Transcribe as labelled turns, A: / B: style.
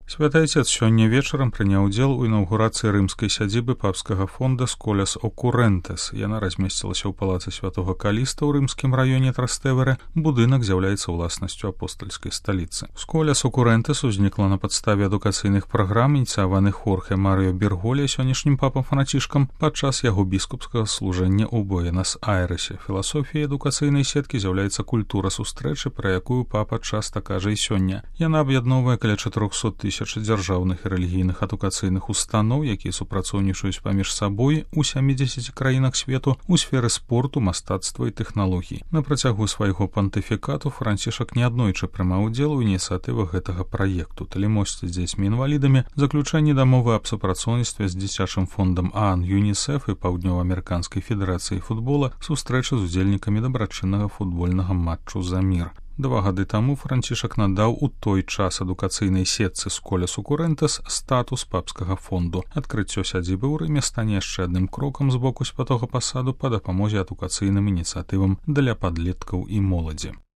A: Святы Отец сёння вечарам прыняў удзел у інаўгурацыі рымскай сядзібы папскага фонда «Сколас Окурентес». Яна размесцілася ў палацы святога Каліста ў рымскім раёне Трастэвере. Будынак з'яўляецца ўласнасцю апостальскай сталіцы. «Сколас Окурентес» узнікла на падставе адукацыйных праграм, ініцыяваных Хорхе Марыё Берголе, сённяшнім папам-францішкам, падчас яго біскупскага служэння ў Буэнас-Айрэсе. Філасофіяй адукацыйнай сеткі з'яўляецца культура сустрэчы, пра якую папа часта кажа і сёння. Яна аб'ядноўвае каля 400 000 дзяржаўных і рэлігійных адукацыйных устаноў, якія супрацоўнічаюць паміж сабой у 70 краінах свету у сферы спорту, мастацтва і тэхналогій. На працягу свайго пантыфікату Францішак неаднойчы прымаў удзел у ініцыятывах гэтага праекту: тэлемосце з дзецьмі-інвалідамі, заключэнні дамовы аб супрацоўніцтве з дзіцячым фондам ААН, ЮНІСЕФ і Паўднёва-амерыканскай федэрацыі футбола, сустрэча з удзельнікамі дабрачыннага футбольнага матчу за мір. 2 гады таму Францішак надаў у той час адукацыйнай сетцы «Сколас Окурентес» статус папскага фонду. Адкрыццё сядзібы ў Рыме стане яшчэ адным крокам з боку святога пасаду па дапамозе адукацыйным ініцыятывам для падлеткаў і моладзі.